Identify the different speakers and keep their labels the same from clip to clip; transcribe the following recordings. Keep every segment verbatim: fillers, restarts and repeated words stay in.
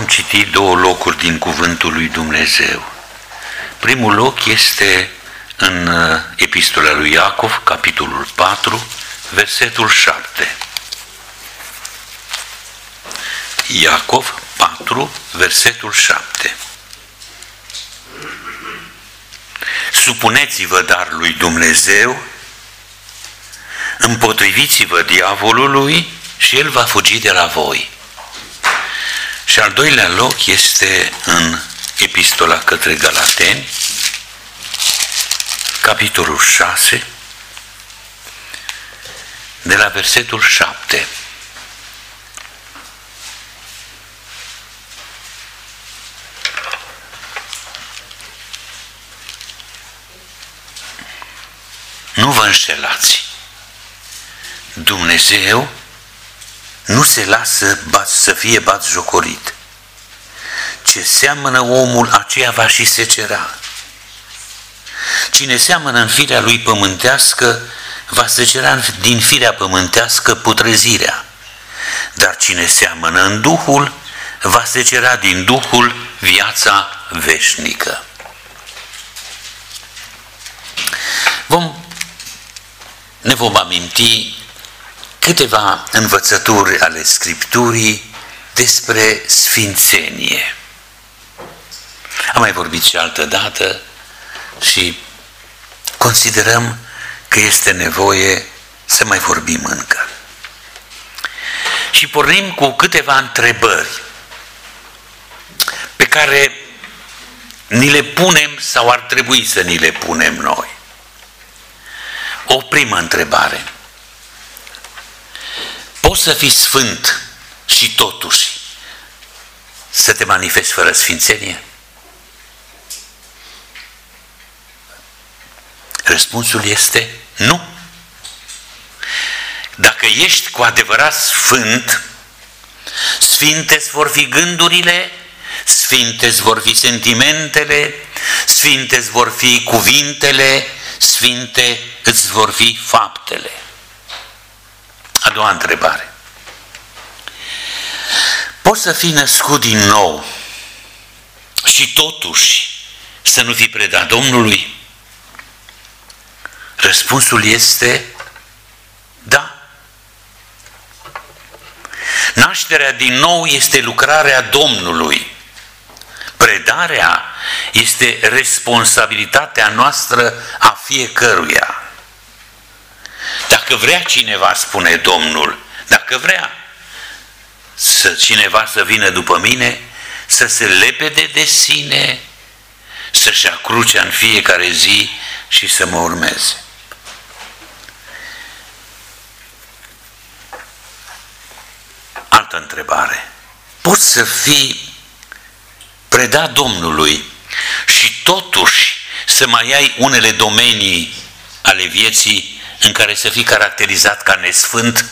Speaker 1: vom citi două locuri din Cuvântul lui Dumnezeu. Primul loc este în Epistola lui Iacov, capitolul patru, versetul șapte. Iacov patru, versetul șapte. Supuneți-vă dar lui Dumnezeu, împotriviți-vă diavolului și el va fugi de la voi. Și al doilea loc este în Epistola către Galateni, capitolul șase, de la versetul șapte. Nu vă înșelați. Dumnezeu nu se lasă să fie batjocorit. Ce seamănă omul, aceea va și secera. Cine seamănă în firea lui pământească, va secera din firea pământească putrezirea. Dar cine seamănă în Duhul, va secera din Duhul viața veșnică. Vom, ne vom aminti câteva învățături ale Scripturii despre sfințenie. Am mai vorbit și altă dată și considerăm că este nevoie să mai vorbim încă. Și pornim cu câteva întrebări pe care ni le punem sau ar trebui să ni le punem noi. O primă întrebare. Poți să fii sfânt și totuși să te manifesti fără sfințenie? Răspunsul este nu. Dacă ești cu adevărat sfânt, sfinte-ți vor fi gândurile, sfinte-ți vor fi sentimentele, sfinte-ți vor fi cuvintele, sfinte îți vor fi faptele. A doua întrebare. Poți să fii născut din nou și totuși să nu fii predat Domnului? Răspunsul este da. Nașterea din nou este lucrarea Domnului. Predarea este responsabilitatea noastră a fiecăruia. Dacă vrea cineva, spune Domnul, dacă vrea să cineva să vină după mine, să se lepede de sine, să-și ia crucea în fiecare zi și să mă urmeze. Altă întrebare. Poți să fii predat Domnului și totuși să mai ai unele domenii ale vieții în care să fii caracterizat ca nesfânt?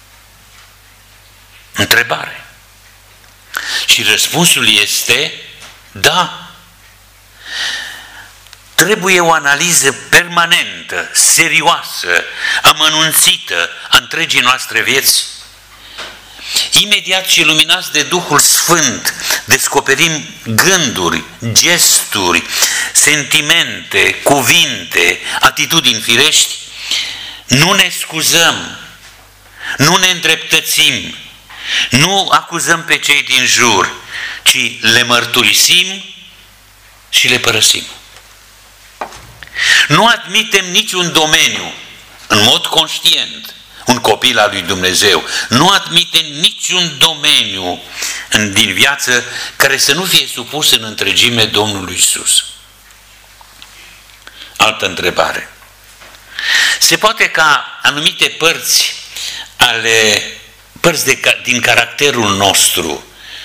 Speaker 1: Întrebare. Și răspunsul este da. Trebuie o analiză permanentă, serioasă, amănunțită a întregii noastre vieți. Imediat ce luminați de Duhul Sfânt, descoperim gânduri, gesturi, sentimente, cuvinte, atitudini firești, nu ne scuzăm, nu ne îndreptățim, nu acuzăm pe cei din jur, ci le mărturisim și le părăsim. Nu admitem niciun domeniu, în mod conștient, un copil al lui Dumnezeu, nu admite niciun domeniu din viață care să nu fie supus în întregime Domnului Iisus. Altă întrebare. Se poate ca anumite părți ale părți de, din caracterul nostru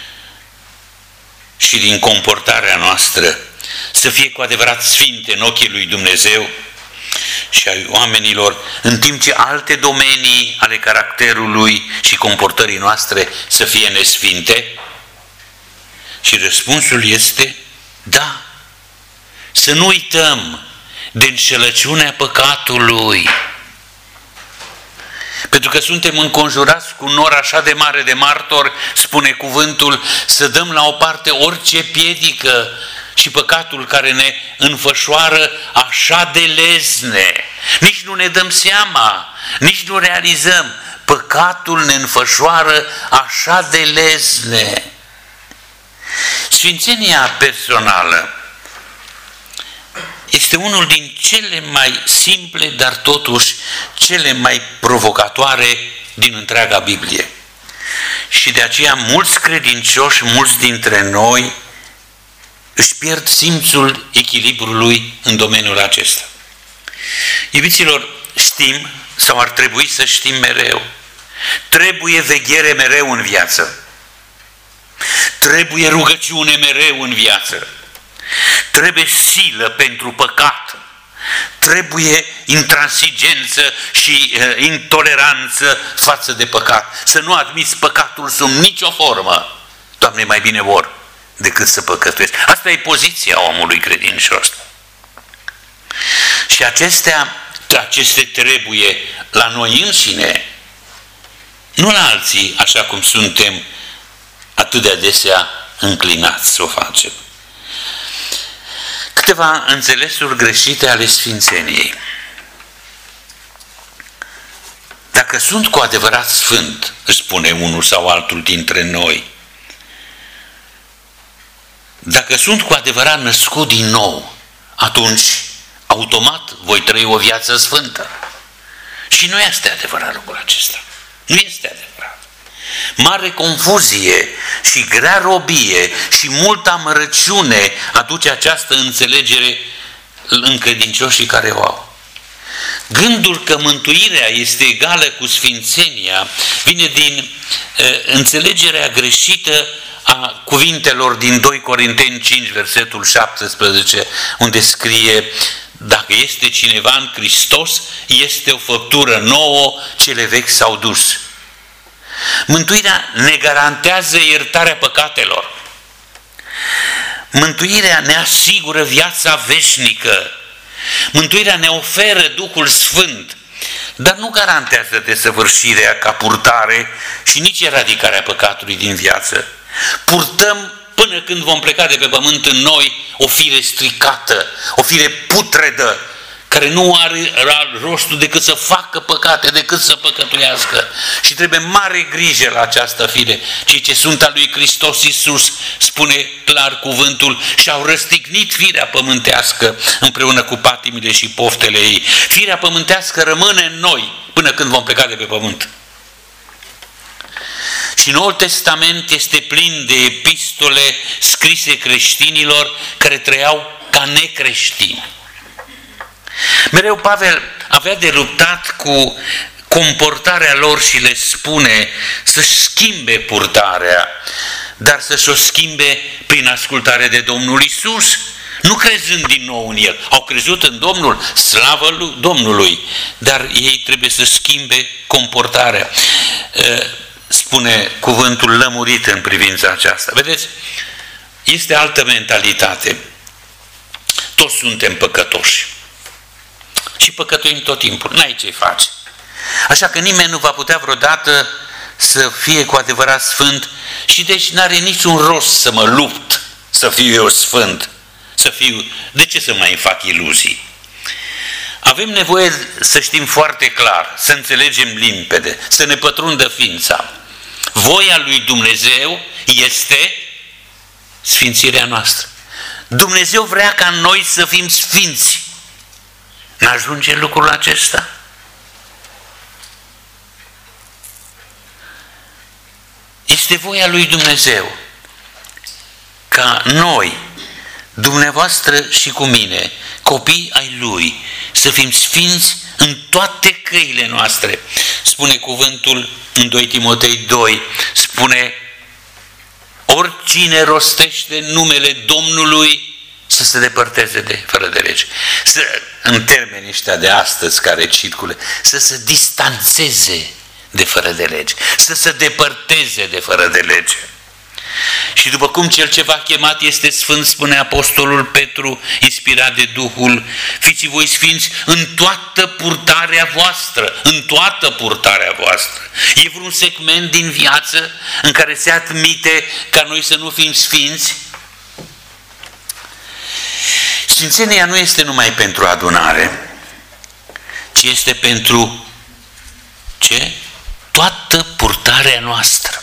Speaker 1: și din comportarea noastră să fie cu adevărat sfinte în ochii lui Dumnezeu și ai oamenilor, în timp ce alte domenii ale caracterului și comportării noastre să fie nesfinte? Și răspunsul este da. Să nu uităm de înșelăciunea păcatului. Pentru că suntem înconjurați cu un nor așa de mare de martori, spune cuvântul, să dăm la o parte orice piedică și păcatul care ne înfășoară așa de lezne. Nici nu ne dăm seama, nici nu realizăm. Păcatul ne înfășoară așa de lezne. Sfințenia personală este unul din cele mai simple, dar totuși cele mai provocatoare din întreaga Biblie. Și de aceea mulți credincioși, mulți dintre noi își pierd simțul echilibrului în domeniul acesta. Iubiților, știm, sau ar trebui să știm mereu, trebuie veghere mereu în viață. Trebuie rugăciune mereu în viață. Trebuie silă pentru păcat. Trebuie intransigență și uh, intoleranță față de păcat. Să nu admiți păcatul sub nicio formă. Doamne, mai bine vor decât să păcătuiești. Asta e poziția omului credincios. Și acestea, aceste trebuie la noi înșine, nu la alții, așa cum suntem atât de adesea înclinați să o facem. Câteva înțelesuri greșite ale sfințeniei. Dacă sunt cu adevărat sfânt, își spune unul sau altul dintre noi, dacă sunt cu adevărat născut din nou, atunci automat voi trăi o viață sfântă. Și nu este adevărat lucrul acesta. Nu este adevărat. Mare confuzie și grea robie și multă amărăciune aduce această înțelegere în credincioșii care o au. Gândul că mântuirea este egală cu sfințenia vine din uh, înțelegerea greșită a cuvintelor din doi Corinteni cinci, versetul șaptesprezece, unde scrie: dacă este cineva în Hristos, este o făptură nouă, cele vechi s-au dus. Mântuirea ne garantează iertarea păcatelor. Mântuirea ne asigură viața veșnică. Mântuirea ne oferă Duhul Sfânt, dar nu garantează desăvârșirea ca purtare și nici eradicarea păcatului din viață. Purtăm până când vom pleca de pe pământ în noi o fire stricată, o fire putredă, care nu are rostul decât să facă păcate, decât să păcătuiască. Și trebuie mare grijă la această fire. Cei ce sunt al lui Hristos Iisus, spune clar cuvântul, și-au răstignit firea pământească împreună cu patimile și poftele ei. Firea pământească rămâne în noi până când vom pleca de pe pământ. Și Noul Testament este plin de epistole scrise creștinilor care trăiau ca necreștini. Mereu Pavel avea de luptat cu comportarea lor și le spune să-și schimbe purtarea, dar să-și o schimbe prin ascultare de Domnul Iisus, nu crezând din nou în El. Au crezut în Domnul, slavă lui Domnului, dar ei trebuie să schimbe comportarea. Spune cuvântul lămurit în privința aceasta. Vedeți, este altă mentalitate. Toți suntem păcătoși. Și păcătuim tot timpul. N-ai ce face. Așa că nimeni nu va putea vreodată să fie cu adevărat sfânt și deci n-are niciun rost să mă lupt să fiu eu sfânt. Să fiu... De ce să mai fac iluzii? Avem nevoie să știm foarte clar, să înțelegem limpede, să ne pătrundă ființa. Voia lui Dumnezeu este sfințirea noastră. Dumnezeu vrea ca noi să fim sfinți. N-ajunge lucrul acesta? Este voia lui Dumnezeu ca noi, dumneavoastră și cu mine, copii ai Lui, să fim sfinți în toate căile noastre. Spune cuvântul în doi Timotei doi, spune: oricine rostește numele Domnului să se depărteze de fără de lege. Să, în termenii ăștia de astăzi care circule, să se distanțeze de fără de lege, să se depărteze de fără de lege. Și după cum cel ce v-a chemat este sfânt, spune apostolul Petru, inspirat de Duhul, fiți voi sfinți în toată purtarea voastră, în toată purtarea voastră. E vreun segment din viață în care se admite ca noi să nu fim sfinți? Sfințenia nu este numai pentru adunare, ci este pentru ce? Toată purtarea noastră.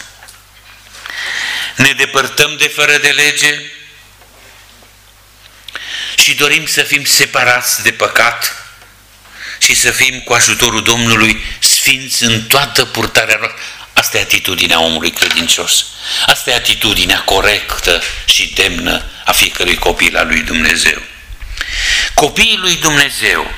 Speaker 1: Ne depărtăm de fără de lege și dorim să fim separați de păcat și să fim cu ajutorul Domnului sfinți în toată purtarea noastră. Asta e atitudinea omului credincios. Asta e atitudinea corectă și demnă a fiecărui copil al lui Dumnezeu. Copiii lui Dumnezeu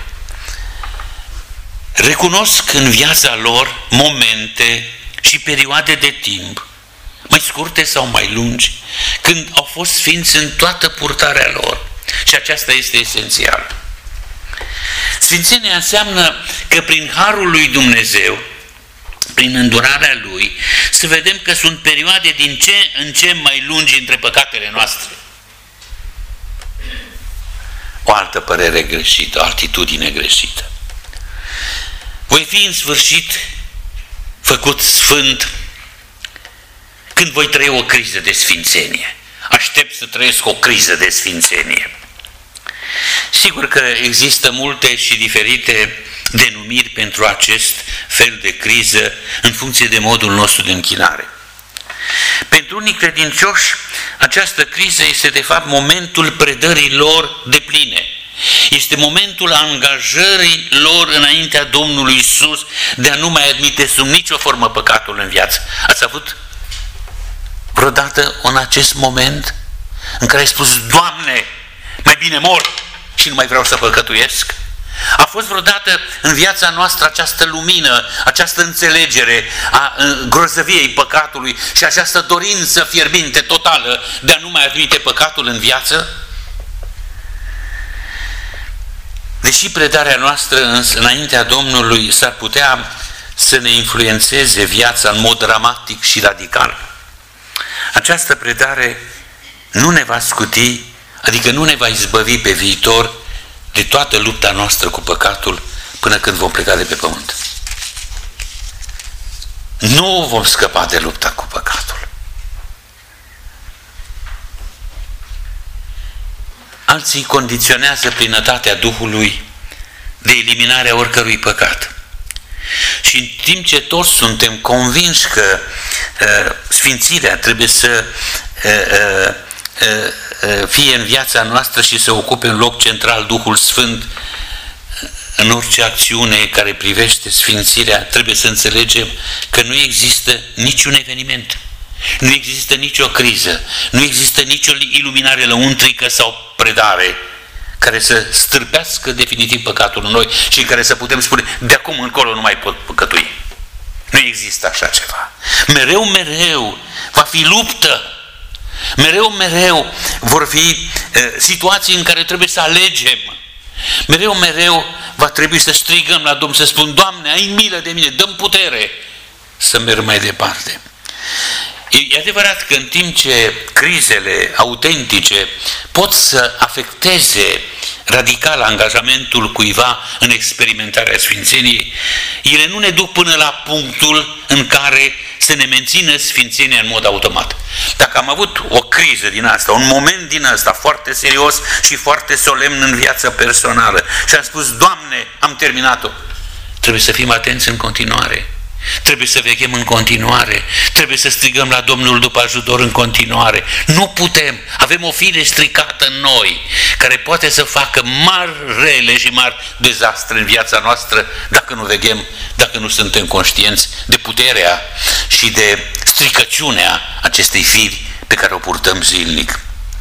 Speaker 1: recunosc în viața lor momente și perioade de timp, mai scurte sau mai lungi, când au fost sfinți în toată purtarea lor. Și aceasta este esențial. Sfințenia înseamnă că prin harul lui Dumnezeu, prin îndurarea Lui, să vedem că sunt perioade din ce în ce mai lungi între păcatele noastre. O altă părere greșită, o atitudine greșită. Voi fi în sfârșit făcut sfânt când voi trăi o criză de sfințenie. Aștept să trăiesc o criză de sfințenie. Sigur că există multe și diferite denumiri pentru acest fel de criză în funcție de modul nostru de închinare. Pentru unii credincioși, această criză este de fapt momentul predării lor depline. Este momentul angajării lor înaintea Domnului Iisus de a nu mai admite sub nicio formă păcatul în viață. Ați avut vreodată în acest moment în care ai spus: Doamne, mai bine mor și nu mai vreau să păcătuiesc? A fost vreodată în viața noastră această lumină, această înțelegere a grozăviei păcatului și această dorință fierbinte, totală, de a nu mai admite păcatul în viață? Deși predarea noastră înaintea Domnului s-ar putea să ne influențeze viața în mod dramatic și radical, această predare nu ne va scuti, adică nu ne va izbăvi pe viitor de toată lupta noastră cu păcatul până când vom pleca de pe pământ. Nu vom scăpa de lupta cu păcatul. Alții condiționează plinătatea Duhului de eliminarea oricărui păcat. Și în timp ce toți suntem convinși că uh, sfințirea trebuie să uh, uh, uh, fie în viața noastră și să ocupe un loc central Duhul Sfânt în orice acțiune care privește sfințirea, trebuie să înțelegem că nu există niciun eveniment, nu există nicio criză, nu există nicio iluminare lăuntrică sau predare care să stârpească definitiv păcatul în noi și în care să putem spune: de acum încolo nu mai pot păcătui. Nu există așa ceva. Mereu, mereu va fi luptă. Mereu, mereu vor fi uh, situații în care trebuie să alegem. Mereu, mereu va trebui să strigăm la Domnul, să spun: Doamne, ai milă de mine, dă-mi putere să merg mai departe. E adevărat că în timp ce crizele autentice pot să afecteze radical angajamentul cuiva în experimentarea sfințeniei, ele nu ne duc până la punctul în care să ne mențină sfințenia în mod automat. Dacă am avut o criză din asta, un moment din asta foarte serios și foarte solemn în viața personală și am spus: Doamne, am terminat-o, trebuie să fim atenți în continuare. Trebuie să veghem în continuare, trebuie să strigăm la Domnul după ajutor în continuare. Nu putem, avem o fire stricată în noi, care poate să facă mari rele și mari dezastre în viața noastră dacă nu veghem, dacă nu suntem conștienți de puterea și de stricăciunea acestei firi pe care o purtăm zilnic.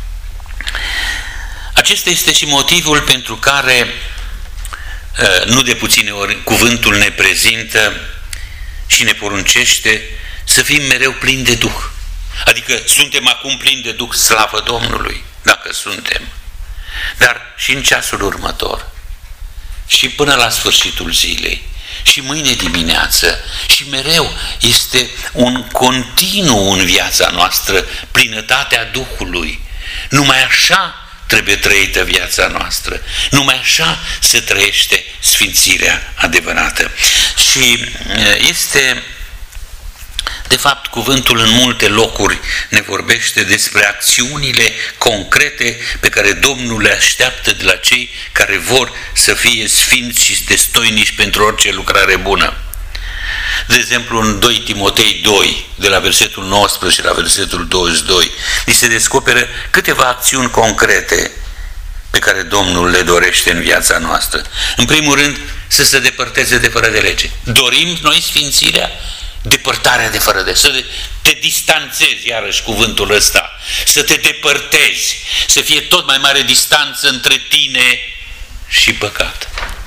Speaker 1: Acesta este și motivul pentru care, nu de puține ori, cuvântul ne prezintă și ne poruncește să fim mereu plini de Duh. Adică suntem acum plini de Duh, slavă Domnului, dacă suntem. Dar și în ceasul următor, și până la sfârșitul zilei, și mâine dimineață și mereu este un continuu în viața noastră, plinătatea Duhului. Numai așa trebuie trăită viața noastră. Numai așa se trăiește sfințirea adevărată. Și este, de fapt, cuvântul în multe locuri ne vorbește despre acțiunile concrete pe care Domnul le așteaptă de la cei care vor să fie sfinți și destoinici pentru orice lucrare bună. De exemplu, în doi Timotei doi, de la versetul nouăsprezece la versetul douăzeci și doi, ni se descoperă câteva acțiuni concrete pe care Domnul le dorește în viața noastră. În primul rând, să se depărteze de fără de lege. Dorim noi sfințirea? Depărtarea de fără de, să te distanțezi, iarăși cuvântul ăsta, să te depărtezi, să fie tot mai mare distanță între tine și păcat.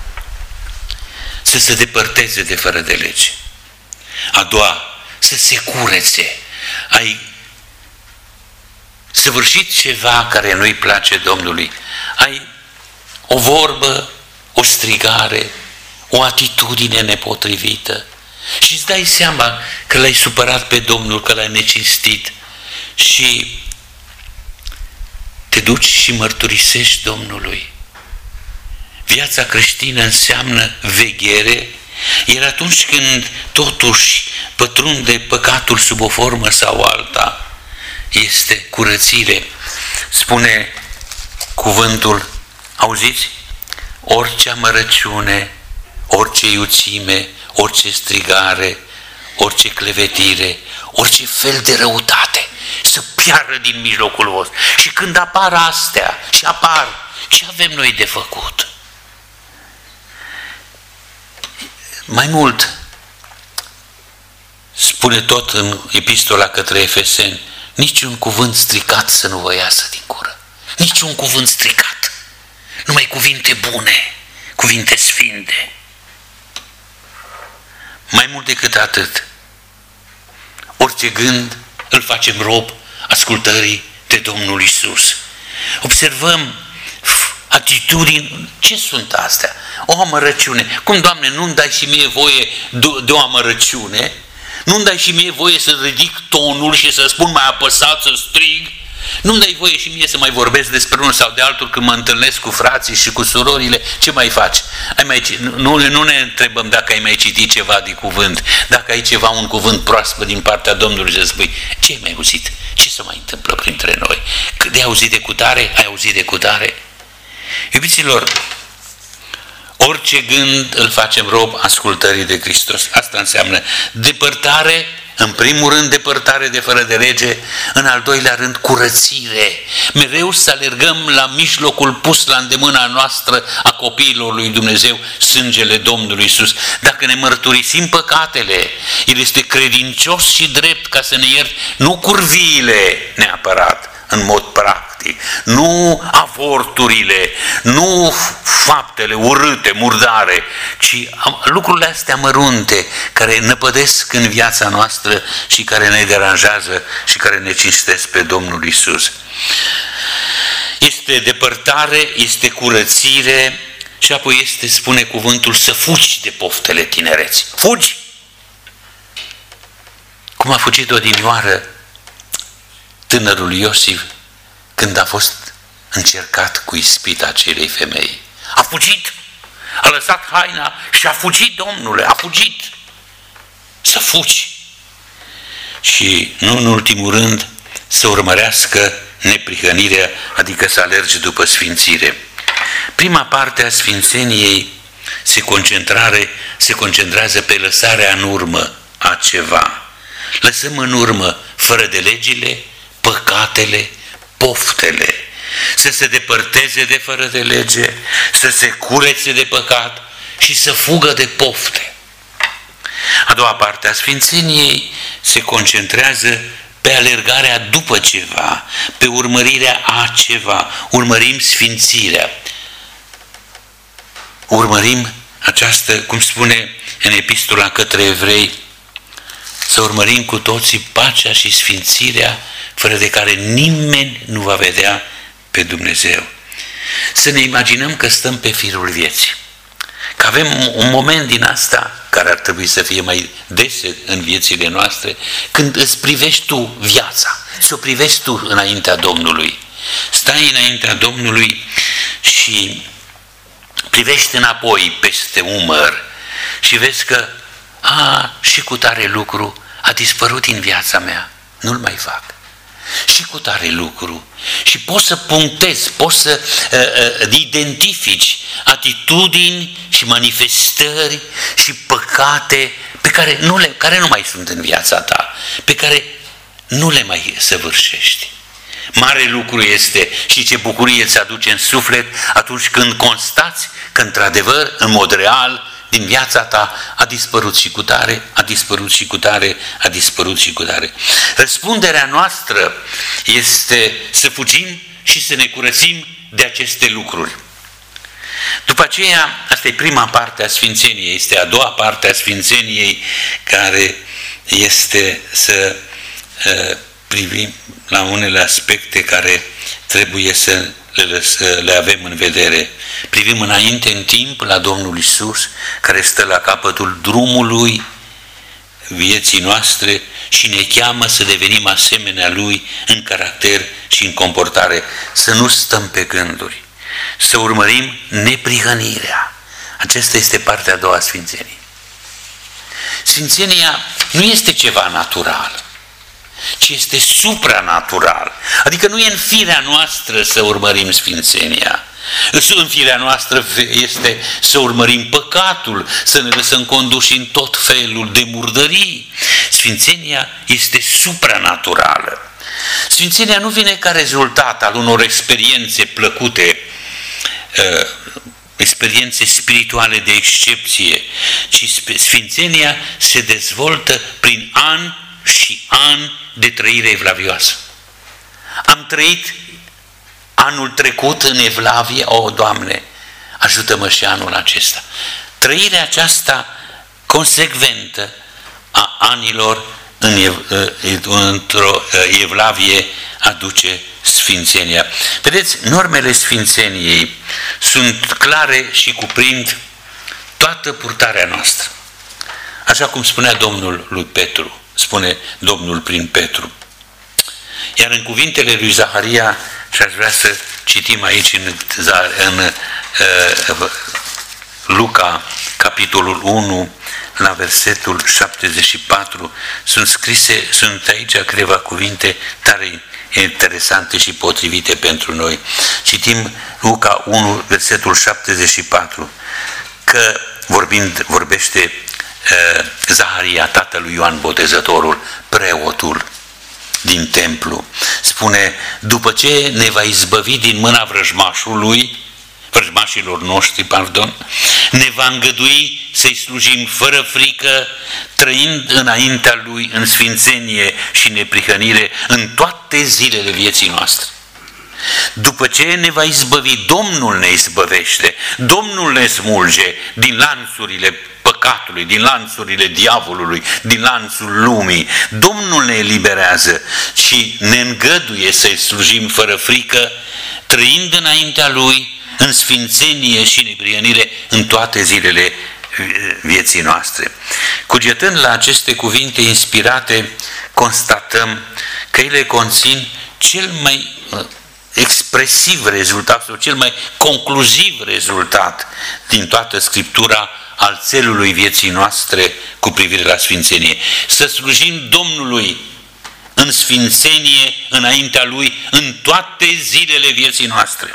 Speaker 1: Să se depărteze de fără de lege. A doua, să se curețe. Ai săvârșit ceva care nu-i place Domnului. Ai o vorbă, o strigare, o atitudine nepotrivită și îți dai seama că l-ai supărat pe Domnul, că l-ai necinstit și te duci și mărturisești Domnului. Viața creștină înseamnă veghere, iar atunci când totuși pătrunde păcatul sub o formă sau alta, este curățire. Spune cuvântul, auziți? Orice amărăciune, orice iuțime, orice strigare, orice clevetire, orice fel de răutate să piară din mijlocul vostru. Și când apar astea, și apar, ce avem noi de făcut? Mai mult, spune tot în epistola către Efeseni, niciun cuvânt stricat să nu vă iasă din gură. Niciun cuvânt stricat. Numai cuvinte bune, cuvinte sfinte. Mai mult decât atât, orice gând îl facem rob ascultării de Domnul Iisus. Observăm atitudini, ce sunt astea? O amărăciune. Cum, Doamne, nu-mi dai și mie voie de o amărăciune? Nu-mi dai și mie voie să ridic tonul și să spun mai apăsat, să strig? Nu-mi dai voie și mie să mai vorbesc despre unul sau de altul când mă întâlnesc cu frații și cu surorile? Ce mai faci? Ai mai, nu, nu ne întrebăm dacă ai mai citit ceva din cuvânt, dacă ai ceva, un cuvânt proaspăt din partea Domnului și să spui, ce ai mai auzit? Ce se mai întâmplă printre noi? Cât de auzit de cutare? Ai auzit de cutare? Iubiților, orice gând îl facem rob ascultării de Hristos. Asta înseamnă depărtare, în primul rând depărtare de fără de lege, în al doilea rând curățire. Mereu să alergăm la mijlocul pus la îndemâna noastră a copiilor lui Dumnezeu, sângele Domnului Iisus. Dacă ne mărturisim păcatele, El este credincios și drept ca să ne ierte, nu curviile neapărat, în mod practic, nu avorturile, nu faptele urâte, murdare, ci lucrurile astea mărunte care năpădesc în viața noastră și care ne deranjează și care ne cinstesc pe Domnul Iisus. Este depărtare, este curățire și apoi este, spune cuvântul, să fugi de poftele tinereții. Fugi! Cum a fugit odinioară tânărul Iosif când a fost încercat cu ispita acelei femei. A fugit, a lăsat haina și a fugit, Domnule, a fugit. Să fugi. Și nu în ultimul rând să urmărească neprihănirea, adică să alerge după sfințire. Prima parte a sfințeniei se, concentrare, se concentrează pe lăsarea în urmă a ceva. Lăsăm în urmă fără de legile, păcatele, poftele, să se depărteze de fără de lege, să se curețe de păcat și să fugă de pofte. A doua parte a sfințeniei se concentrează pe alergarea după ceva, pe urmărirea a ceva. Urmărim sfințirea. Urmărim această, cum spune în epistola către evrei, să urmărim cu toții pacea și sfințirea, fără de care nimeni nu va vedea pe Dumnezeu. Să ne imaginăm că stăm pe firul vieții, că avem un moment din asta care ar trebui să fie mai dese în viețile noastre, când îți privești tu viața, să o privești tu înaintea Domnului. Stai înaintea Domnului și privești înapoi peste umăr și vezi că a, și cu tare lucru a dispărut din viața mea, nu-l mai fac. Și cu tare lucru. Și poți să punctezi, poți să uh, uh, identifici atitudini și manifestări și păcate pe care nu, le, care nu mai sunt în viața ta, pe care nu le mai săvârșești. Mare lucru este și ce bucurie îți aduce în suflet atunci când constați că într-adevăr, în mod real, din viața ta a dispărut și cu tare, a dispărut și cu tare, a dispărut și cu tare. Răspunderea noastră este să fugim și să ne curățim de aceste lucruri. După aceea, asta e prima parte a Sfințeniei, este a doua parte a Sfințeniei, care este să uh, privim la unele aspecte care trebuie să le, să le avem în vedere. Privim înainte în timp la Domnul Iisus, care stă la capătul drumului vieții noastre și ne cheamă să devenim asemenea Lui în caracter și în comportare, să nu stăm pe gânduri, să urmărim neprihănirea. Aceasta este partea a doua a Sfințeniei. Sfințenia nu este ceva natural, ci este supranatural. Adică nu e în firea noastră să urmărim sfințenia. În firea noastră este să urmărim păcatul, să ne lăsăm conduși în tot felul de murdării. Sfințenia este supranaturală. Sfințenia nu vine ca rezultat al unor experiențe plăcute, experiențe spirituale de excepție, ci sfințenia se dezvoltă prin ani și ani de trăire evlavioasă. Am trăit anul trecut în evlavie, o, Doamne, ajută-mă și anul acesta. Trăirea aceasta consecventă a anilor în, într-o evlavie aduce sfințenia. Vedeți, normele sfințeniei sunt clare și cuprind toată purtarea noastră. Așa cum spunea Domnul lui Petru, spune Domnul prin Petru. Iar în cuvintele lui Zaharia, și aș vrea să citim aici în, în uh, Luca, capitolul unu, la versetul șaptezeci și patru, sunt scrise, sunt aici câteva cuvinte tare interesante și potrivite pentru noi. Citim Luca unu, versetul șaptezeci și patru, că vorbind, vorbește uh, Zaharia, tatălui Ioan Botezătorul, preotul din templu. Spune, după ce ne va izbăvi din mâna vrăjmașului, vrăjmașilor noștri, pardon, ne va îngădui să-i slujim fără frică, trăind înaintea Lui în sfințenie și neprihănire în toate zilele vieții noastre. După ce ne va izbăvi, Domnul ne izbăvește, Domnul ne smulge din lanțurile păcatului, din lanțurile diavolului, din lanțul lumii. Domnul ne eliberează și ne îngăduie să-i slujim fără frică, trăind înaintea Lui în sfințenie și neprihănire în toate zilele vieții noastre. Cugetând la aceste cuvinte inspirate, constatăm că ele conțin cel mai expresiv rezultat sau cel mai concluziv rezultat din toată Scriptura al țelului vieții noastre cu privire la sfințenie. Să slujim Domnului în sfințenie înaintea Lui în toate zilele vieții noastre.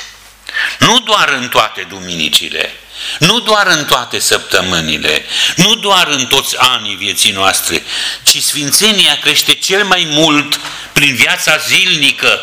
Speaker 1: Nu doar în toate duminicile, nu doar în toate săptămânile, nu doar în toți anii vieții noastre, ci sfințenia crește cel mai mult prin viața zilnică,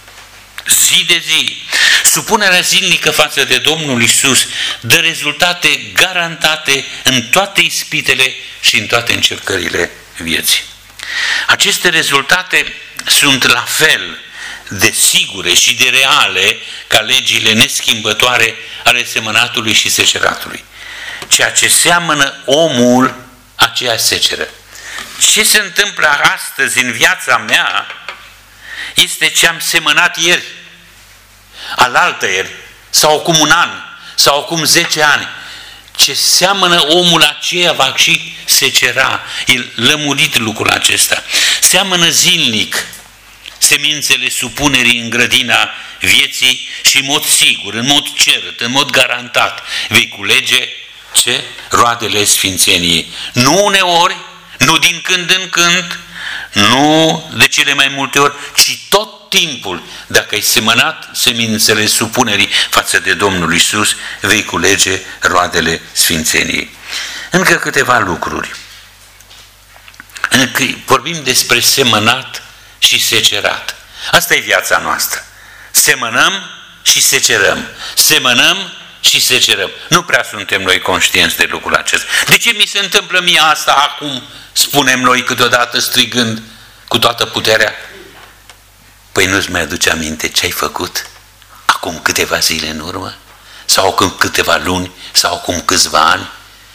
Speaker 1: zi de zi. Supunerea zilnică față de Domnul Iisus dă rezultate garantate în toate ispitele și în toate încercările vieții. Aceste rezultate sunt la fel de sigure și de reale ca legile neschimbătoare ale semănatului și seceratului. Ceea ce seamănă omul, aceea seceră. Ce se întâmplă astăzi în viața mea este ce am semănat ieri, alaltăieri, sau acum un an, sau acum zece ani. ce seamănă omul aceea va și secera. El lămurit lucrul acesta. Seamănă zilnic semințele supunerii în grădina vieții și în mod sigur, în mod cert, în mod garantat vei culege ce? Roadele sfințeniei. Nu uneori, nu din când în când, nu de cele mai multe ori, ci tot timpul. Dacă ai semănat semințele supunerii față de Domnul Iisus, vei culege roadele sfințeniei. Încă câteva lucruri. Încă vorbim despre semănat și secerat. Asta e viața noastră. Semănăm și secerăm. Semănăm și secerăm. Nu prea suntem noi conștienți de lucrul acesta. De ce mi se întâmplă mie asta acum, spunem noi câteodată strigând cu toată puterea? Păi nu-ți mai aduce aminte ce ai făcut acum câteva zile în urmă? Sau acum câteva luni? Sau acum câțiva ani?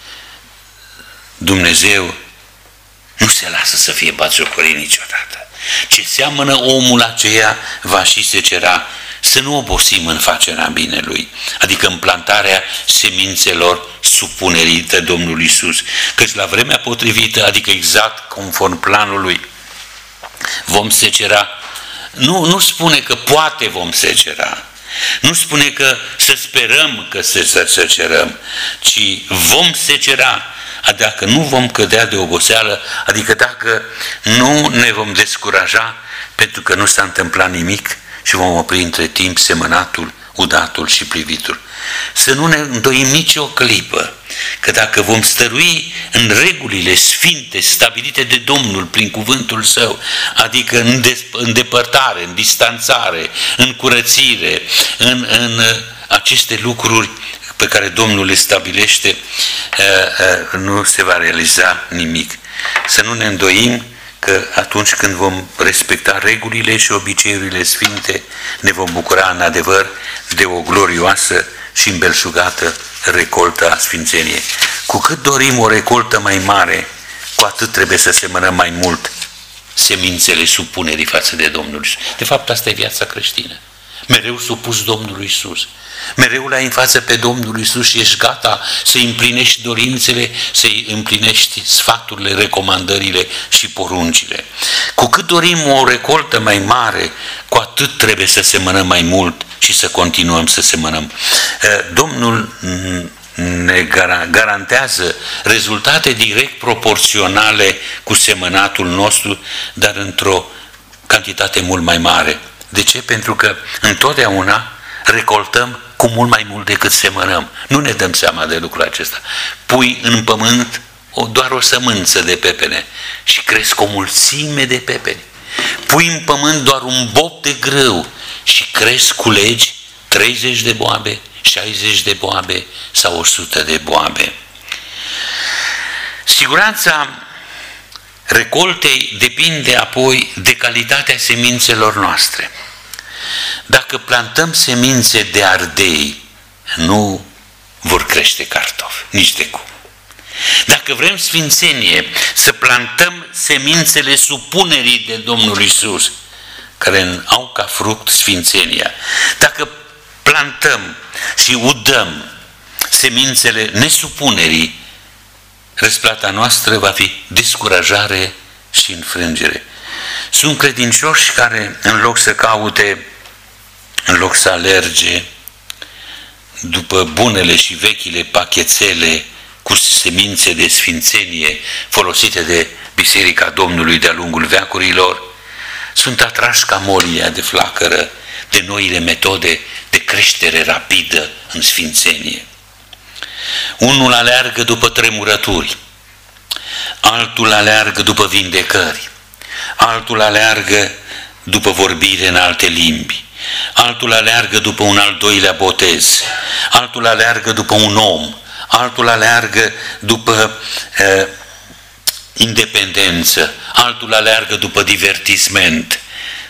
Speaker 1: Dumnezeu nu se lasă să fie batjocorit niciodată. Ce seamănă omul aceea va și secera. Să nu obosim în facerea binelui, adică în plantarea semințelor supunerii de Domnul Iisus, căci la vremea potrivită, adică exact conform planului, vom secera. Nu, nu spune că poate vom secera, nu spune că să sperăm că să secerăm, ci vom secera. Dacă nu vom cădea de oboseală, adică dacă nu ne vom descuraja pentru că nu s-a întâmplat nimic și vom opri între timp semănatul, udatul și privitul. Să nu ne îndoim nici o clipă, că dacă vom stărui în regulile sfinte stabilite de Domnul prin cuvântul Său, adică în îndepărtare, în distanțare, în curățire, în, în aceste lucruri pe care Domnul le stabilește, nu se va realiza nimic. Să nu ne îndoim că atunci când vom respecta regulile și obiceiurile sfinte, ne vom bucura în adevăr de o glorioasă și îmbelșugată recoltă a sfințeniei. Cu cât dorim o recoltă mai mare, cu atât trebuie să semănăm mai mult semințele supunerii față de Domnul Iisus. De fapt, asta e viața creștină. Mereu supus Domnului Iisus. Mereu l-ai în față pe Domnul Iisus și ești gata să împlinești dorințele, să împlinești sfaturile, recomandările și poruncile. Cu cât dorim o recoltă mai mare, cu atât trebuie să semănăm mai mult și să continuăm să semănăm. Domnul ne garantează rezultate direct proporționale cu semănatul nostru, dar într-o cantitate mult mai mare. De ce? Pentru că întotdeauna recoltăm cu mult mai mult decât semănăm. Nu ne dăm seama de lucrul acesta. Pui în pământ o, doar o sămânță de pepene și cresc o mulțime de pepeni. Pui în pământ doar un bob de grâu și cresc, culegi treizeci de boabe, șaizeci de boabe sau o sută de boabe. Siguranța recoltei depinde apoi de calitatea semințelor noastre. Dacă plantăm semințe de ardei, nu vor crește cartofi, nici de cum. Dacă vrem sfințenie, să plantăm semințele supunerii de Domnul Iisus, care au ca fruct sfințenia. Dacă plantăm și udăm semințele nesupunerii, răsplata noastră va fi descurajare și înfrângere. Sunt credincioși care, în loc să caute, în loc să alerge după bunele și vechile pachetele cu semințe de sfințenie folosite de Biserica Domnului de-a lungul veacurilor, sunt atrași ca molia de flacără de noile metode de creștere rapidă în sfințenie. Unul aleargă după tremurături, altul aleargă după vindecări, altul aleargă după vorbire în alte limbi, altul aleargă după un al doilea botez, altul aleargă după un om, altul aleargă după uh, independență, altul aleargă după divertisment.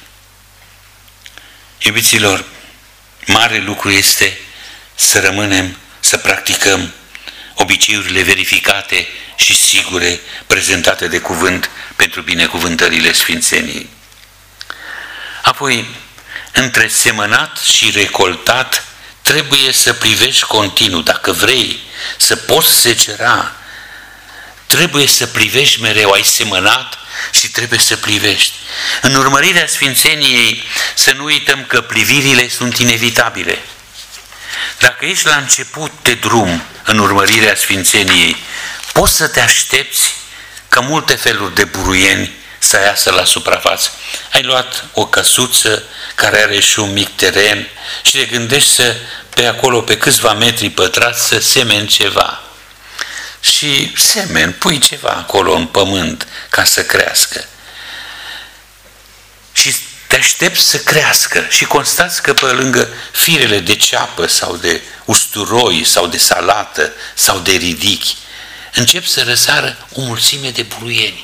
Speaker 1: Iubiților, mare lucru este să rămânem, să practicăm obiceiurile verificate și sigure prezentate de cuvânt pentru binecuvântările sfințeniei. Apoi, între semănat și recoltat trebuie să privești continuu, dacă vrei să poți secera, trebuie să privești mereu, ai semănat și trebuie să privești. În urmărirea sfințeniei să nu uităm că privirile sunt inevitabile. Dacă ești la început de drum în urmărirea sfințeniei, poți să te aștepți ca multe feluri de buruieni să iasă la suprafață. Ai luat o căsuță care are și un mic teren și te gândești să pe acolo, pe câțiva metri pătrați, să semeni ceva. Și semeni, pui ceva acolo în pământ ca să crească. Și te aștepți să crească și constați că pe lângă firele de ceapă sau de usturoi sau de salată sau de ridichi încep să răsară o mulțime de buruieni.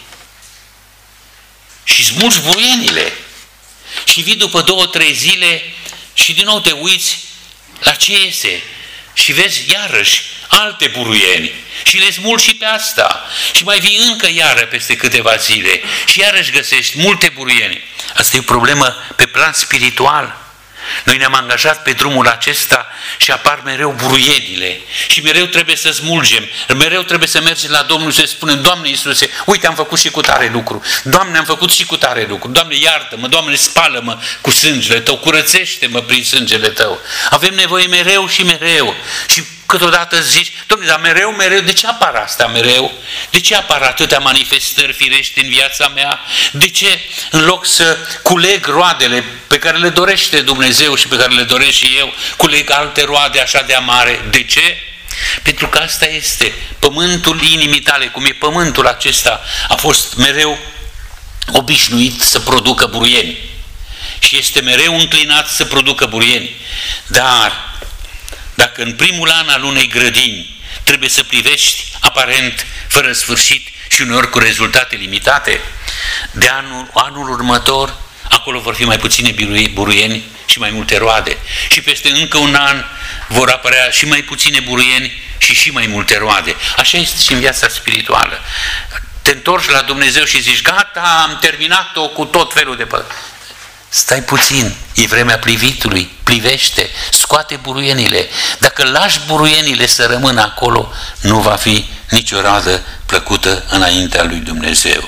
Speaker 1: Și smulgi buruienile și vii după două, trei zile și din nou te uiți la ce iese și vezi iarăși alte buruieni și le smulgi și pe asta și mai vii încă iară peste câteva zile și iarăși găsești multe buruieni. Asta e o problemă pe plan spiritual. Noi ne-am angajat pe drumul acesta și apar mereu buruienile și mereu trebuie să smulgem, mereu trebuie să mergem la Domnul și să spunem: Doamne Iisuse, uite, am făcut și cu tare lucru, Doamne, am făcut și cu tare lucru, Doamne, iartă-mă, Doamne, spală-mă cu sângele Tău, curățește-mă prin sângele Tău. Avem nevoie mereu și mereu și câteodată zici: Doamne, dar mereu, mereu, de ce apar asta mereu? De ce apar atâtea manifestări firești în viața mea? De ce, în loc să culeg roadele pe care le dorește Dumnezeu și pe care le doresc și eu, culeg alte roade așa de amare? De ce? Pentru că asta este pământul inimii tale, cum e pământul acesta, a fost mereu obișnuit să producă buruieni și este mereu înclinat să producă buruieni. Dar dacă în primul an al unei grădini trebuie să privești aparent fără sfârșit și uneori cu rezultate limitate, de anul, anul următor acolo vor fi mai puține buruieni și mai multe roade. Și peste încă un an vor apărea și mai puține buruieni și și mai multe roade. Așa este și în viața spirituală. Te întorci la Dumnezeu și zici: gata, am terminat-o cu tot felul de păcate. Stai puțin, e vremea privitului, privește, scoate buruienile. Dacă lași buruienile să rămână acolo, nu va fi nicio roadă plăcută înaintea lui Dumnezeu.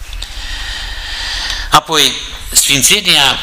Speaker 1: Apoi, sfințenia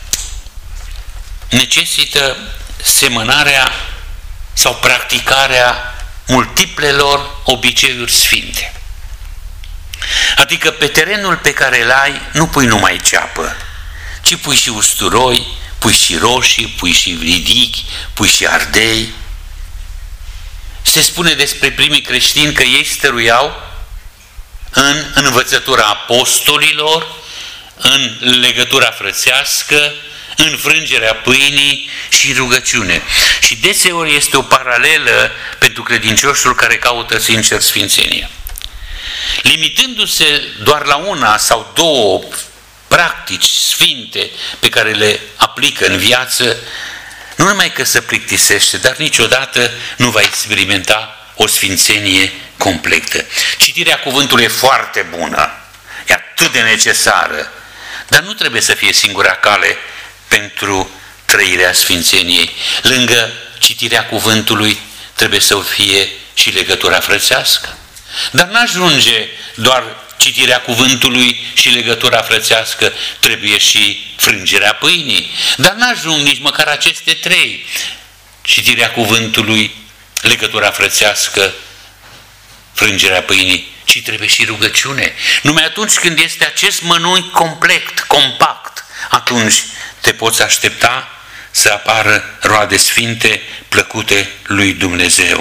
Speaker 1: necesită semănarea sau practicarea multiplelor obiceiuri sfinte. Adică pe terenul pe care îl ai nu pui numai ceapă, ci pui și usturoi, pui și roșii, pui și ridichi, pui și ardei. Se spune despre primii creștini că ei stăruiau în învățătura apostolilor, în legătura frățească, în frângerea pâinii și rugăciune. Și deseori este o paralelă pentru credincioșul care caută sincer sfințenia. Limitându-se doar la una sau două practici sfinte pe care le aplică în viață, nu numai că se plictisește, dar niciodată nu va experimenta o sfințenie completă. Citirea cuvântului e foarte bună, e atât de necesară, dar nu trebuie să fie singura cale pentru trăirea sfințeniei. Lângă citirea cuvântului trebuie să fie și legătura frățească. Dar n-ajunge doar citirea cuvântului și legătura frățească, trebuie și frângerea pâinii. Dar n-ajung nici măcar aceste trei: citirea cuvântului, legătura frățească, frângerea pâinii, ci trebuie și rugăciune. Numai atunci când este acest mănunchi complet, compact, atunci te poți aștepta să apară roade sfinte, plăcute lui Dumnezeu.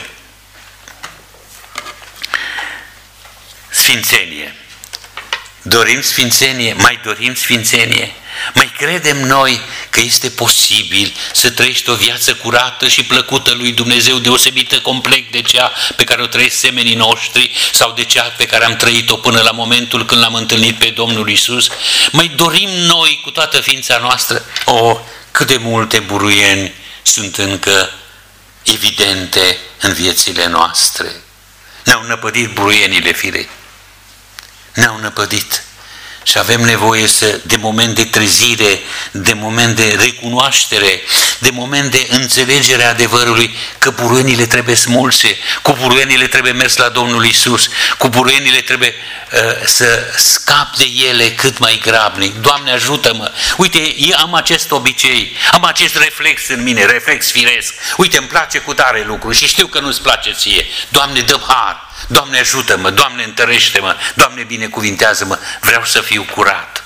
Speaker 1: Sfințenie. Dorim sfințenie? Mai dorim sfințenie? Mai credem noi că este posibil să trăiești o viață curată și plăcută lui Dumnezeu, deosebită complet de cea pe care o trăiesc semenii noștri sau de cea pe care am trăit-o până la momentul când l-am întâlnit pe Domnul Iisus? Mai dorim noi cu toată ființa noastră? O, cât de multe buruieni sunt încă evidente în viețile noastre. Ne-au năpădit buruienile firei. Ne-au năpădit. Și avem nevoie să, de moment de trezire, de moment de recunoaștere, de moment de înțelegere a adevărului că buruienile trebuie smulse, cu buruienile trebuie mers la Domnul Iisus, cu buruienile trebuie uh, să scap de ele cât mai grabnic. Doamne, ajută-mă! Uite, eu am acest obicei, am acest reflex în mine, reflex firesc. Uite, îmi place cu tare lucru și știu că nu-ți place ție. Doamne, dă-mi har! Doamne, ajută-mă! Doamne, întărește-mă! Doamne, binecuvintează-mă! Vreau să fiu curat.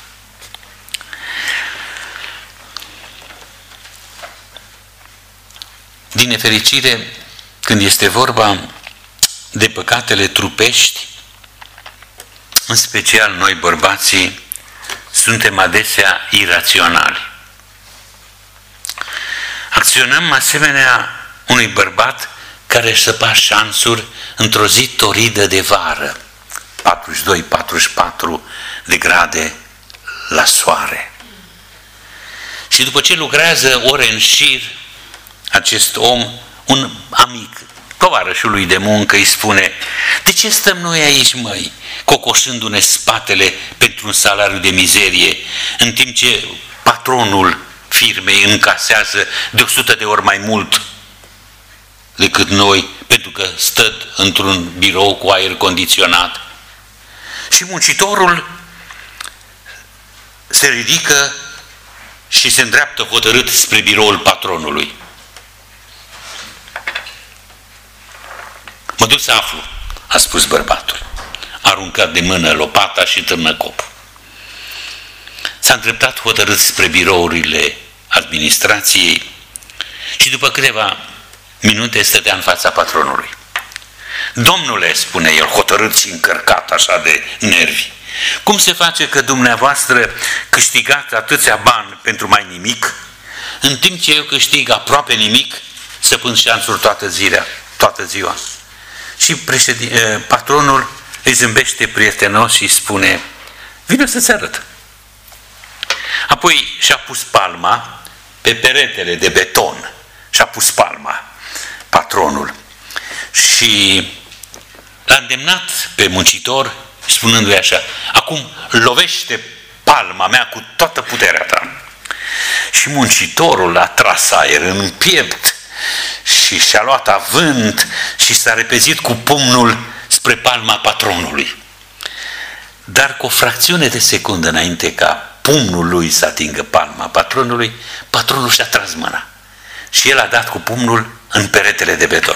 Speaker 1: Din nefericire, când este vorba de păcatele trupești, în special noi bărbații, suntem adesea iraționali. Acționăm asemenea unui bărbat care își săpa șanțuri într-o zi toridă de vară, patruzeci și doi patruzeci și patru de grade la soare. Și după ce lucrează ore în șir, acest om, un amic, tovarășul lui de muncă, îi spune: de ce stăm noi aici, măi, cocoșându-ne spatele pentru un salariu de mizerie, în timp ce patronul firmei încasează de o sută de ori mai mult decât noi, pentru că stă într-un birou cu aer condiționat? Și muncitorul se ridică și se îndreaptă hotărât spre biroul patronului. Mă duc să aflu, a spus bărbatul. A aruncat de mână lopata și târnăcopul. S-a îndreptat hotărât spre birourile administrației și după câteva minute stătea în fața patronului. Domnule, spune el, hotărât și încărcat așa de nervi, cum se face că dumneavoastră câștigați atâția bani pentru mai nimic, în timp ce eu câștig aproape nimic, săpând șanțuri toată ziua, toată ziua? Și președin, patronul îi zâmbește prietenos și spune: vine să-ți arăt. Apoi și-a pus palma pe peretele de beton, și-a pus palma patronul și l-a îndemnat pe muncitor, spunându-i așa: acum lovește palma mea cu toată puterea ta. Și muncitorul a tras aer în piept și și-a luat avânt și s-a repezit cu pumnul spre palma patronului. Dar cu o fracțiune de secundă înainte ca pumnul lui să atingă palma patronului, patronul și-a tras mâna și el a dat cu pumnul în peretele de beton.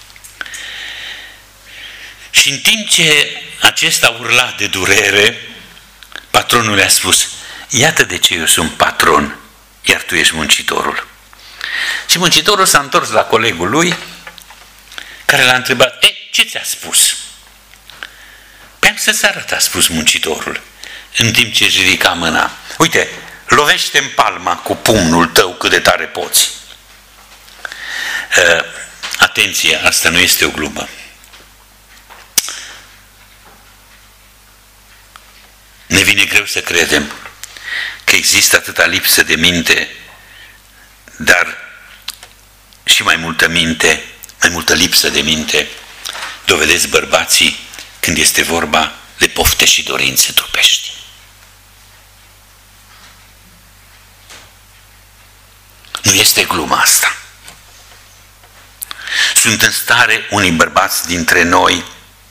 Speaker 1: Și în timp ce acesta urla de durere, patronul i-a spus: iată de ce eu sunt patron, iar tu ești muncitorul. Și muncitorul s-a întors la colegul lui, care l-a întrebat: e, ce ți-a spus? Păi am să-ți arăt, a spus muncitorul, în timp ce își ridica mâna. Uite, lovește-mi palma cu pumnul tău cât de tare poți. Uh, atenție, asta nu este o glumă. Ne vine greu să credem că există atâta lipsă de minte, dar și mai multă minte, mai multă lipsă de minte dovedesc bărbații când este vorba de pofte și dorințe trupești. Nu este gluma asta. Sunt în stare unii bărbați dintre noi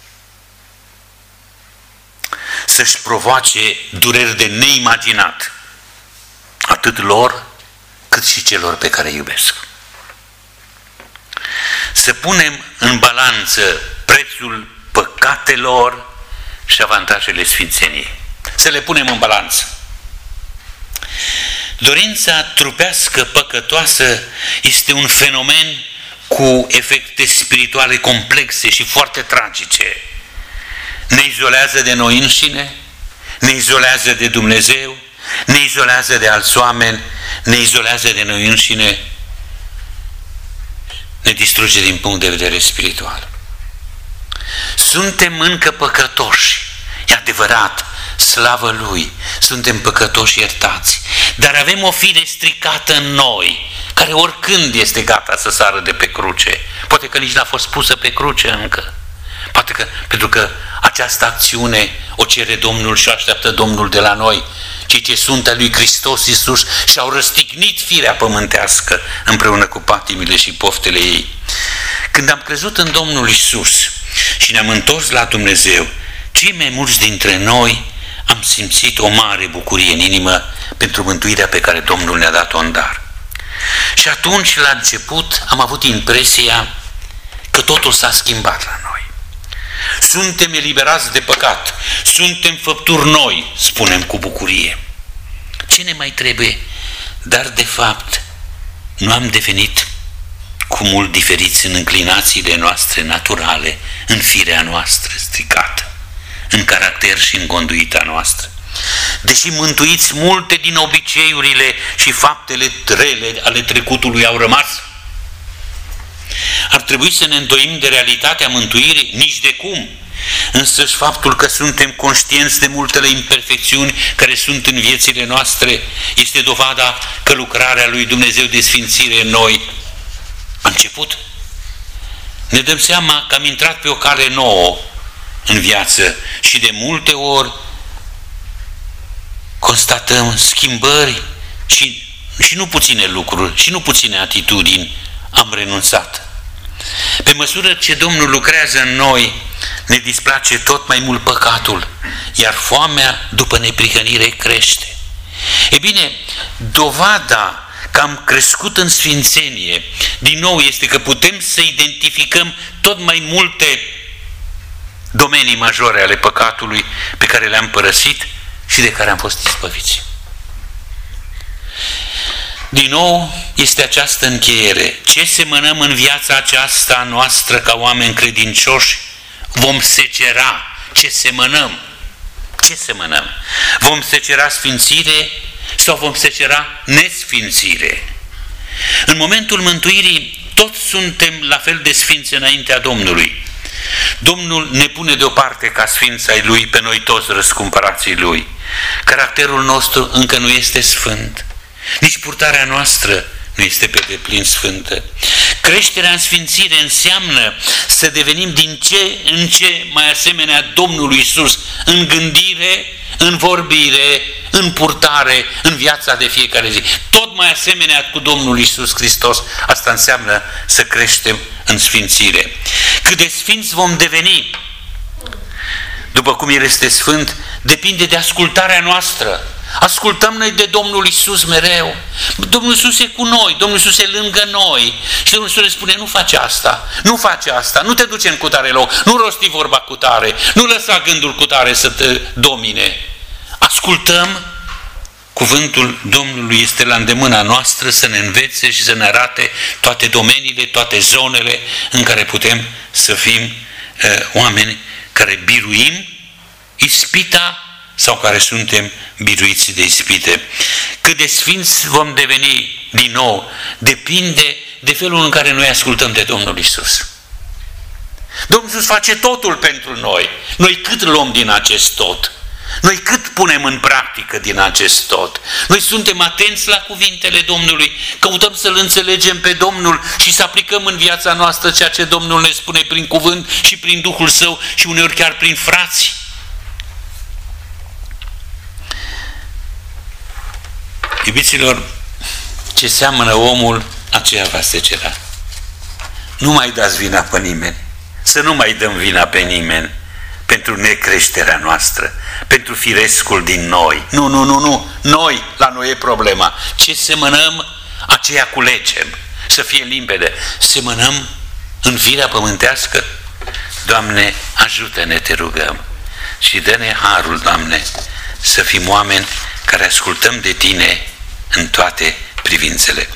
Speaker 1: să-și provoace dureri de neimaginat, atât lor cât și celor pe care îi iubesc. Să punem în balanță prețul păcatelor și avantajele sfințeniei. Să le punem în balanță. Dorința trupească păcătoasă este un fenomen cu efecte spirituale complexe și foarte tragice. Ne izolează de noi înșine, ne izolează de Dumnezeu, ne izolează de alți oameni, ne izolează de noi înșine, ne distruge din punct de vedere spiritual. Suntem încă păcătoși, e adevărat, slavă Lui, suntem păcătoși iertați, dar avem o fire stricată în noi, care oricând este gata să sară de pe cruce. Poate că nici n-a fost pusă pe cruce încă. Poate că, pentru că această acțiune o cere Domnul și o așteaptă Domnul de la noi. Cei ce sunt al lui Hristos Iisus și-au răstignit firea pământească împreună cu patimile și poftele ei. Când am crezut în Domnul Iisus și ne-am întors la Dumnezeu, cei mai mulți dintre noi am simțit o mare bucurie în inimă pentru mântuirea pe care Domnul ne-a dat-o în dar. Și atunci, la început, am avut impresia că totul s-a schimbat la noi. Suntem eliberați de păcat, suntem făpturi noi, spunem cu bucurie. Ce ne mai trebuie? Dar, de fapt, nu am devenit cu mult diferiți în înclinațiile noastre naturale, în firea noastră stricată, în caracter și în conduita noastră. Deși mântuiți, multe din obiceiurile și faptele rele ale trecutului au rămas. Ar trebui să ne îndoim de realitatea mântuirii? Nici de cum. Însăși faptul că suntem conștienți de multele imperfecțiuni care sunt în viețile noastre este dovada că lucrarea lui Dumnezeu de sfințire în noi a început. Ne dăm seama că am intrat pe o cale nouă în viață și de multe ori constatăm schimbări și, și nu puține lucruri și nu puține atitudini am renunțat. Pe măsură ce Domnul lucrează în noi, ne displace tot mai mult păcatul, iar foamea după neprihănire crește. E bine, dovada că am crescut în sfințenie, din nou, este că putem să identificăm tot mai multe domenii majore ale păcatului pe care le-am părăsit și de care am fost izbăviți. Din nou, este această încheiere. Ce semănăm în viața aceasta noastră ca oameni credincioși, vom secera. Ce semănăm? Ce semănăm? Vom secera sfințire sau vom secera nesfințire? În momentul mântuirii, toți suntem la fel de sfinți înaintea Domnului. Domnul ne pune deoparte ca sfinți ai Lui, pe noi toți răscumpărații Lui. Caracterul nostru încă nu este sfânt. Nici purtarea noastră nu este pe deplin sfântă. Creșterea în sfințire înseamnă să devenim din ce în ce mai asemenea Domnului Iisus în gândire, în vorbire, în purtare, în viața de fiecare zi. Tot mai asemenea cu Domnul Iisus Hristos. Asta înseamnă să creștem în sfințire. Cât de sfinți vom deveni, după cum El este sfânt, depinde de ascultarea noastră. Ascultăm noi de Domnul Iisus mereu. Domnul Iisus e cu noi, Domnul Iisus e lângă noi. Și Domnul Iisus ne spune, nu face asta, nu face asta, nu te duce în cutare loc, nu rosti vorba cutare, nu lăsa gândul cutare să te domine. Ascultăm, cuvântul Domnului este la îndemâna noastră să ne învețe și să ne arate toate domeniile, toate zonele în care putem să fim uh, oameni care biruim ispita sau care suntem biruiți de ispite. Cât de sfinți vom deveni din nou, depinde de felul în care noi ascultăm de Domnul Iisus. Domnul Iisus face totul pentru noi. Noi cât luăm din acest tot? Noi cât punem în practică din acest tot? Noi suntem atenți la cuvintele Domnului, căutăm să-L înțelegem pe Domnul și să aplicăm în viața noastră ceea ce Domnul ne spune prin cuvânt și prin Duhul Său și uneori chiar prin frați. Iubiților, ce seamănă omul, aceea va secera. Nu mai dați vina pe nimeni, să nu mai dăm vina pe nimeni pentru necreșterea noastră, pentru firescul din noi. Nu, nu, nu, nu, noi, la noi e problema. Ce semănăm, aceea culegem, să fie limpede. Semănăm în firea pământească? Doamne, ajută-ne, te rugăm, și dă-ne harul, Doamne, să fim oameni care ascultăm de Tine în toate privințele.